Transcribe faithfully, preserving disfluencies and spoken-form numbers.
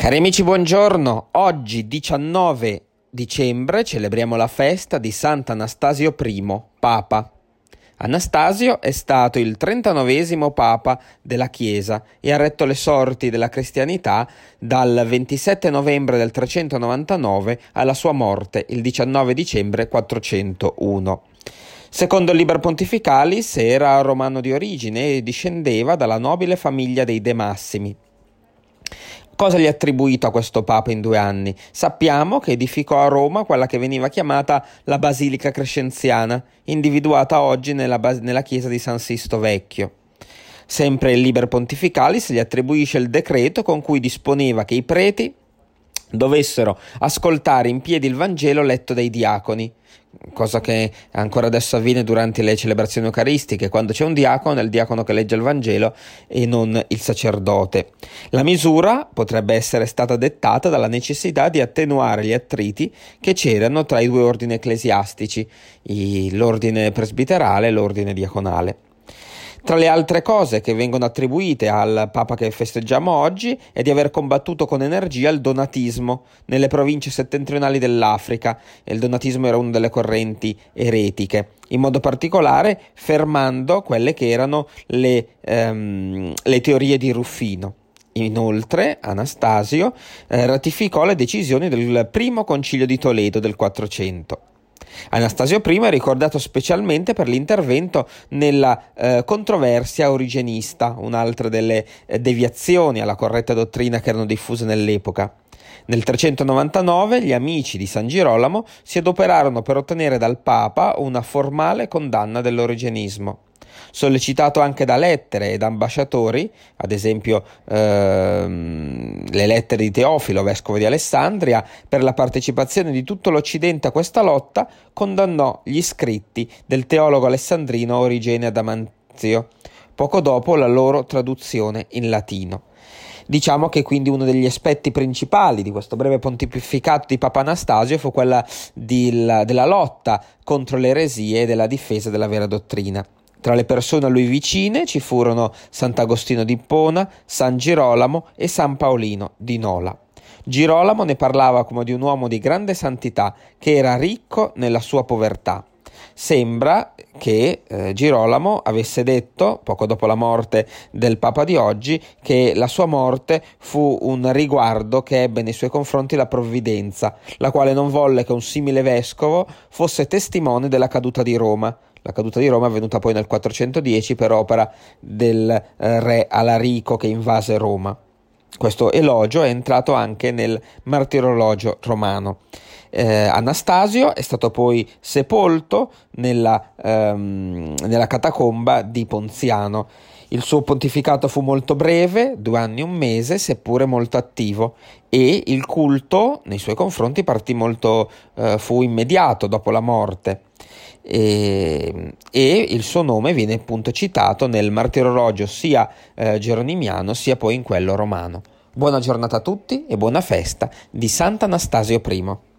Cari amici, buongiorno. Oggi, diciannove dicembre, celebriamo la festa di Sant'Anastasio primo, Papa. Anastasio è stato il trentanovesimo Papa della Chiesa e ha retto le sorti della cristianità dal ventisette novembre del trecentonovantanove alla sua morte il diciannove dicembre quattrocentouno. Secondo il Liber Pontificalis era romano di origine e discendeva dalla nobile famiglia dei De Massimi. Cosa gli è attribuito a questo Papa in due anni? Sappiamo che edificò a Roma quella che veniva chiamata la Basilica Crescenziana, individuata oggi nella, bas- nella chiesa di San Sisto Vecchio. Sempre il Liber Pontificalis gli attribuisce il decreto con cui disponeva che i preti dovessero ascoltare in piedi il Vangelo letto dai diaconi, cosa che ancora adesso avviene durante le celebrazioni eucaristiche, quando c'è un diacono, è il diacono che legge il Vangelo e non il sacerdote. La misura potrebbe essere stata dettata dalla necessità di attenuare gli attriti che c'erano tra i due ordini ecclesiastici, l'ordine presbiterale e l'ordine diaconale. Tra le altre cose che vengono attribuite al Papa che festeggiamo oggi è di aver combattuto con energia il donatismo nelle province settentrionali dell'Africa. Il donatismo era una delle correnti eretiche, in modo particolare fermando quelle che erano le, ehm, le teorie di Ruffino. Inoltre, Anastasio eh, ratificò le decisioni del primo concilio di Toledo del quattrocento. Anastasio primo è ricordato specialmente per l'intervento nella eh, controversia origenista, un'altra delle eh, deviazioni alla corretta dottrina che erano diffuse nell'epoca. Nel trecentonovantanove gli amici di San Girolamo si adoperarono per ottenere dal Papa una formale condanna dell'origenismo. Sollecitato anche da lettere ed ambasciatori, ad esempio ehm, le lettere di Teofilo, vescovo di Alessandria, per la partecipazione di tutto l'Occidente a questa lotta, condannò gli scritti del teologo alessandrino Origene Adamanzio, poco dopo la loro traduzione in latino. Diciamo che quindi uno degli aspetti principali di questo breve pontificato di Papa Anastasio fu quella di, la, della lotta contro le eresie e della difesa della vera dottrina. Tra le persone a lui vicine ci furono Sant'Agostino di Ippona, San Girolamo e San Paolino di Nola. Girolamo ne parlava come di un uomo di grande santità che era ricco nella sua povertà. Sembra che eh, Girolamo avesse detto, poco dopo la morte del Papa di oggi, che la sua morte fu un riguardo che ebbe nei suoi confronti la provvidenza, la quale non volle che un simile vescovo fosse testimone della caduta di Roma. La caduta di Roma è avvenuta poi nel quattrocentodieci per opera del eh, re Alarico che invase Roma. Questo elogio è entrato anche nel martirologio romano. Eh, Anastasio è stato poi sepolto nella, ehm, nella catacomba di Ponziano. Il suo pontificato fu molto breve, due anni e un mese, seppure molto attivo, e il culto nei suoi confronti partì molto, eh, fu immediato dopo la morte. E, e il suo nome viene appunto citato nel martirologio sia eh, geronimiano sia poi in quello romano. Buona giornata a tutti e buona festa di Sant'Anastasio primo.